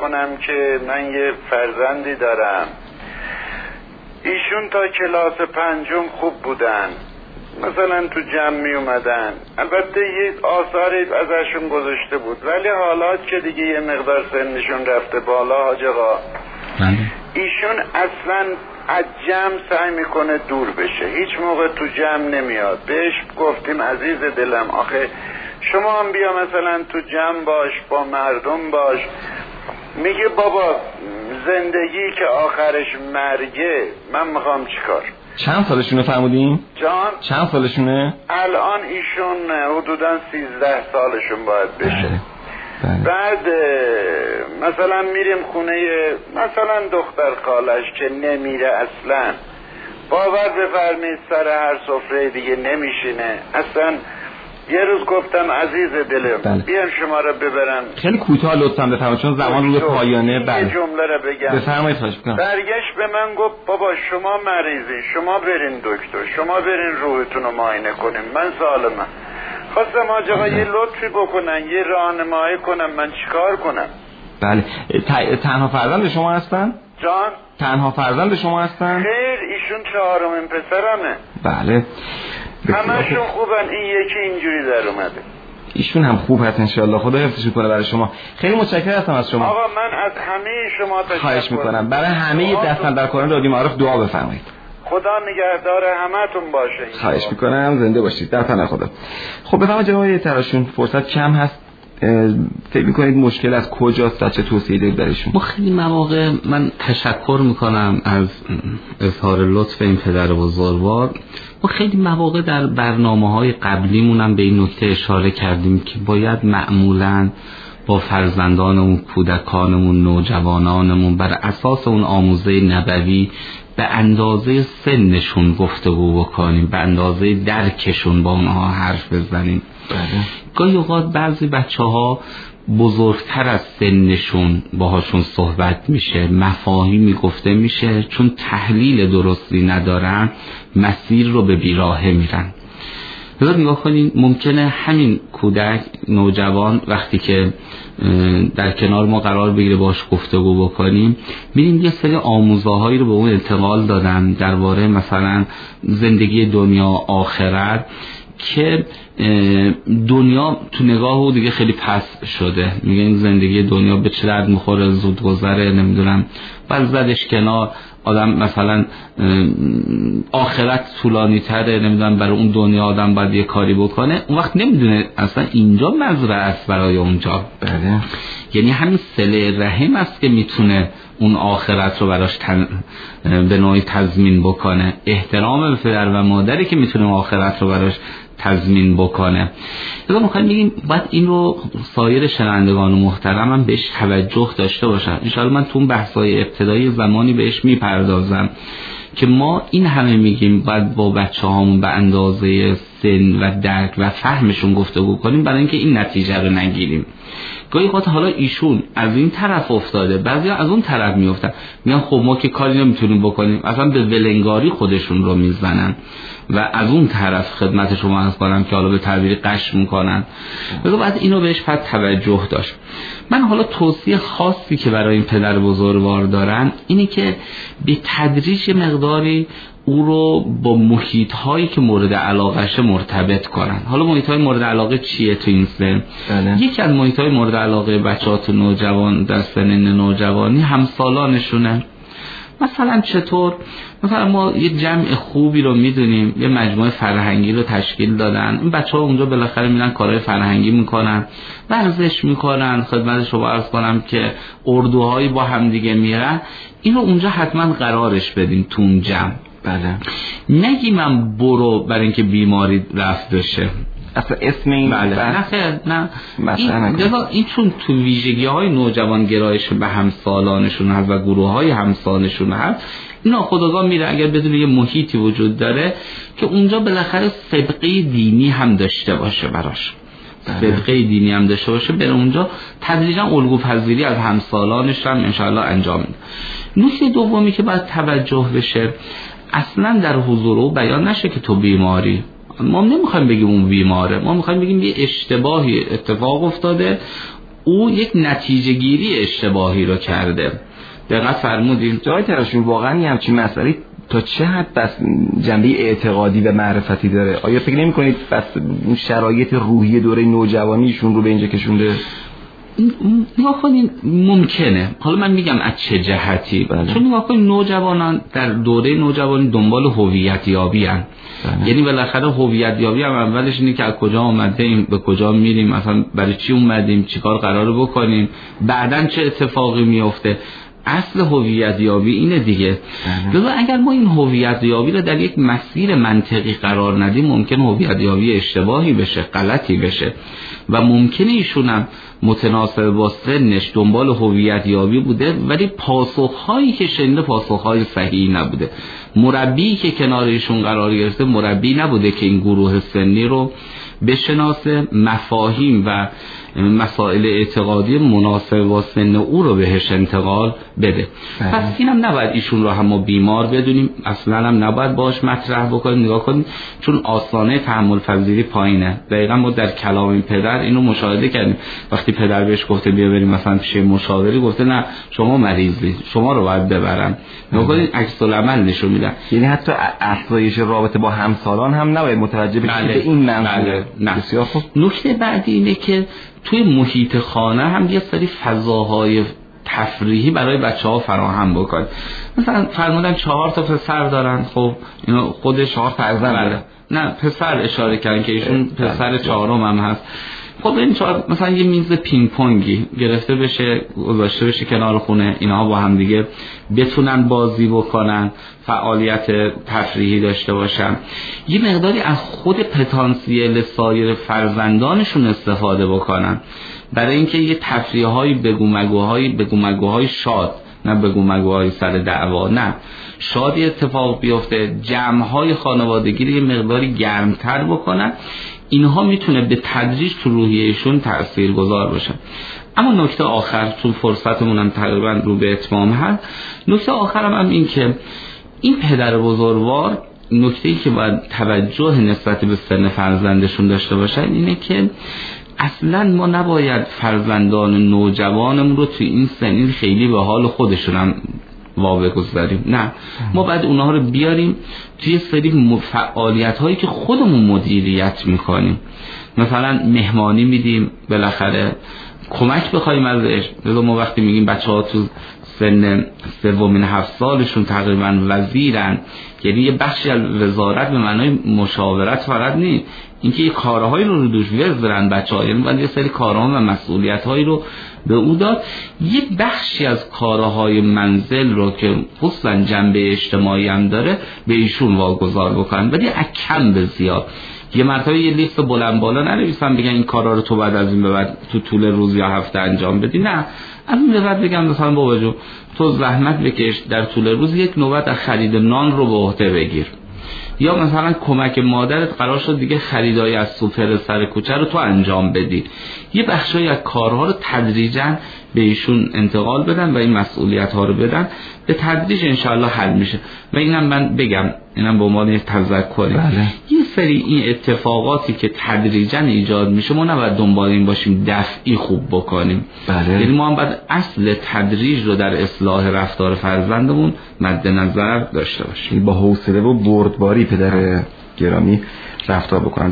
کنم که من یه فرزندی دارم، ایشون تا کلاس 5 خوب بودن، مثلا تو جمع می اومدن، البته یه آثاری ازشون گذاشته بود، ولی حالات که دیگه یه مقدار سنشون رفته بالا حاج آقا، ایشون اصلا از جمع سعی میکنه دور بشه، هیچ موقع تو جمع نمیاد. بهش گفتیم عزیز دلم آخه شما هم بیا مثلا تو جمع باش، با مردم باش. میگه بابا زندگی که آخرش مرگه، من میخوام چیکار. چند سالشونه فرمودین؟ جان چند سالشونه؟ الان ایشون حدوداً 13 سالشون باید بشه. بعد مثلا میریم خونه مثلا دختر خالش که نمیره اصلا، باور بفرمید سر هر سفره دیگه نمیشینه اصلا. یه روز گفتم عزیز دلم بیام شما رو ببرم. خیلی کوتاه لطفاً بفرمایید چون زمان رو به پایانه. یه جمله رو بگم. بفرمایید خواهش می‌کنم. برگشت به من گفت بابا شما مریضی، شما برین دکتر، شما برین روحتون رو معاینه کنیم، من سالمم. خواستم آقا یه لطفی بکنن، یه راهنمایی کنم، من چیکار کنم؟ بله. تنها فرزند شما هستن؟ جان؟ تنها فرزند شما هستن؟ خیر ایشون 4مین پسرمه. بله. همشون خوبن، این یکی اینجوری در اومده. ایشون هم خوب هست انشالله، خدا حفظش کنه برای شما. خیلی متشکرم هستم از شما. آقا من از همه شما تشکر خواهش میکنم. برای همه دستن در کاران رادیو معارف دعا بفرمایید. خدا نگهدار همتون باشه. خواهش میکنم، زنده باشید. در پناه خدا. خب بفرمایید جناب تراشون، فرصت کم هست، فکر میکنید مشکل از کجاست، چه توصیه‌ای دارید برایشون؟ ما خیلی مواقع من تشکر میکنم از اظهار لطف این پدر بزرگوار. ما خیلی مواقع در برنامه‌های قبلیمون هم به این نکته اشاره کردیم که باید معمولاً با فرزندانمون، کودکانمون، نوجوانانمون بر اساس اون آموزه نبوی به اندازه سنشون گفتگو بکنیم، به اندازه درکشون با اونها حرف بزنیم. گاهی اوقات بعضی بچه‌ها بزرگتر از سنشون باهاشون صحبت میشه، مفاهیمی گفته میشه، چون تحلیل درستی ندارن مسیر رو به بیراهه میرن. بذار نگاه کنین، ممکنه همین کودک نوجوان وقتی که در کنار ما قرار بگیره باش گفتگو بکنیم، ببینیم یه سری آموزه‌هایی رو به اون انتقال دادن درباره مثلا زندگی دنیا آخرت که دنیا تو نگاه او دیگه خیلی پس شده. میگن زندگی دنیا به چه درد میخوره، زود گذره، نمیدونم بعد زدش کنار، آدم مثلا آخرت طولانی تره، نمیدونم برای اون دنیا آدم باید یه کاری بکنه. اون وقت نمیدونه اصلا اینجا مزرعه است برای اونجا. بله. یعنی همین صله رحم است که میتونه اون آخرت رو براش به نوعی تضمین بکنه، احترام به پدر و مادری که میتونه آخرت رو براش تضمین بکنه. لذا میخوایم بگیم باید این رو سایر شنوندگان محترم هم بهش توجه داشته باشن. انشاءالله من تو اون بحث‌های ابتدایی زمانی بهش میپردازم که ما این همه میگیم باید با بچه‌هامون به اندازه سن و درک و فهمشون گفتگو کنیم برای اینکه این نتیجه رو نگیریم. گاهی وقت حالا ایشون از این طرف افتاده، بعضیا از اون طرف میافتن، میگن خب ما که کاری نمیتونیم بکنیم، اصلا به ولنگاری خودشون رو میزنن و از اون طرف خدمت شما عرض کنم که حالا به تعبیر قش میکنن. لذا باید اینو بهش توجه داشت. من حالا توصیه خاصی که برای این پدر بزرگوار دارم اینه که به تدریج مقداری او رو با محیط هایی که مورد علاقهشه مرتبط کنن. حالا محیط های مورد علاقه چیه تو این سن؟ یکی از محیط های مورد علاقه بچه‌ها تو نوجوان در سن نوجوانی همسالانشونه. مثلا چطور؟ مثلا ما یه جمع خوبی رو میدونیم، یه مجموعه فرهنگی رو تشکیل دادن، این بچه‌ها اونجا بالاخره میرن کارهای فرهنگی میکنن، ورزش میکنن، خدمت شما عرض کنم که اردوهایی با هم دیگه میرن. اینو اونجا حتما قرارش بدیم تو اون جمع. بله. نگی من برو برای اینکه بیماری رفت بشه، اصلا اسم این نه این چون تو ویژگی های نوجوان گرایش به همسالانشون هست و گروه های همسالانشون هست، ناخودآگاه میره اگر بدون یه محیطی وجود داره که اونجا بالاخره سابقه دینی هم داشته باشه براش، سابقه دینی هم داشته باشه، بره اونجا تدریجا الگو پذیری از همسالانش هم انشاءالله انجام میده. نکته دومی که باید توجه بشه، اصلا در حضور او بیان نشه که تو بیماری. ما نمیخوایم بگیم اون بیماره، ما میخوایم بگیم یه اشتباهی اتفاق افتاده، او یک نتیجه گیری اشتباهی رو کرده. دقت فرمودین جای تراشون واقعا یه همچین مسئله تا چه حد بس جنبه اعتقادی و معرفتی داره؟ آیا فکر نمی کنید بس شرایط روحی دوره نوجوانیشون رو به اینجا کشونده؟ نگاه کنین ممکنه، حالا من میگم از چه جهتی. چون نگاه کنین نوجوانان در دوره نوجوانی دنبال هویت یابی ان. یعنی بالاخره هویت یابی هم اولش اینه که از کجا اومدیم، به کجا میریم، مثلا برای چی اومدیم، چیکار قراره بکنیم، بعدن چه اتفاقی میفته. اصل هویت یابی اینه دیگه. لذا اگر ما این هویت یابی رو در یک مسیر منطقی قرار ندیم ممکن هویت یابی اشتباهی بشه، غلطی بشه و ممکنه ایشون هم متناسب با سنش دنبال هویت یابی بوده ولی پاسخهایی که شنیده پاسخهای صحیحی نبوده. مربی که کنار ایشون قرار گرفته مربی نبوده که این گروه سنی رو بشناسه، مفاهیم و مسائل اعتقادی مناسب با سن او رو بهش انتقال بده. پس اینم نباید ایشون رو هم ما بیمار بدونیم، اصلا هم نباید باش مطرح بکنیم. نگاه کنیم چون آستانه تحمل پذیری پایینه. دقیقاً ما در کلام این پدر اینو مشاهده کردیم. وقتی پدر بهش گفته بیا بریم مثلا پیش مشاوری، گفته نه شما مریضی، شما رو باید ببرن. نگاه کنید عکس العمل نشون میدن. یعنی حتی افزایش رابطه با همسالان هم نباید متوجه بشید به این منظور. بسیار خوب. نکته بعدی اینه که توی محیط خانه هم یه سری فضاهای تفریحی برای بچه‌ها فراهم بکنید. مثلا فرمودن 4 تا پسر دارن، خب اینا خودش 4 فرزند نه پسر اشاره کردن که ایشون پسر 4م هم هست. خب این مثلا یه میز پینگ پونگی گرفته بشه گذاشته بشه کنار خونه، اینها با هم دیگه بتونن بازی بکنن، فعالیت تفریحی داشته باشن، یه مقداری از خود پتانسیل سایر فرزندانشون استفاده بکنن برای اینکه یه تفریح‌های بگومگوهای شاد، نه بگومگوهای سر دعوا، نه شادی اتفاق بیفته، جمع‌های خانوادگی رو یه مقداری گرمتر بکنن. اینها میتونه به تدریج تو روحیهشون تاثیرگذار باشه. اما نکته آخر، تو فرصتمون هم تقریبا رو به اتمام هست، نکته آخرم هم این که این پدر بزرگوار نکته‌ای که باید توجه نسبت به سن فرزندشون داشته باشن اینه که اصلا ما نباید فرزندان نوجوانمون رو تو این سنین خیلی به حال خودشون هم بگذاریم. نه، ما باید اونها رو بیاریم توی سری فعالیت هایی که خودمون مدیریت میکنیم. مثلا مهمانی میدیم، بالاخره کمک بخوایم ازش. ما وقتی میگیم بچه ها تو سن 7 سالشون تقریبا وزیرن، یعنی یه بخشی از وزارت به معنای مشاورت فقط نیست، اینکه یه کارهایی رو دوش وزرن بچه‌ها، یعنی باید یه سری کارها و مسئولیت‌هایی رو به او داد. یه بخشی از کارهای منزل رو که خصوصا جنبه اجتماعی هم داره به ایشون واگذار بکنن، ولی از کم به زیاد. یه مرتبه یه لیست بلند بالا ننویسن بگن این کارا رو تو بعد از این به بعد تو طول روز یا هفته انجام بدی. نه، از این به بعد بگم مثلا بابا جو تو زحمت بکش در طول روز یک نوبت از خرید نان رو به عهده بگیر، یا مثلا کمک مادرت قرار شد دیگه خریدای از سوپر سر کوچه رو تو انجام بدی. یه بخشای از کارها رو تدریجاً به ایشون انتقال بدن و این مسئولیت ها رو بدن، به تدریج انشاءالله حل میشه. و اینم من بگم، اینم به عنوان تذکری، یه سری این اتفاقاتی که تدریجاً ایجاد میشه ما نباید دنبال این باشیم دفعی خوب بکنیم. یعنی ما هم باید اصل تدریج رو در اصلاح رفتار فرزندمون مد نظر داشته باشیم. با حوصله و بردباری پدر گرامی رفتار بکنن.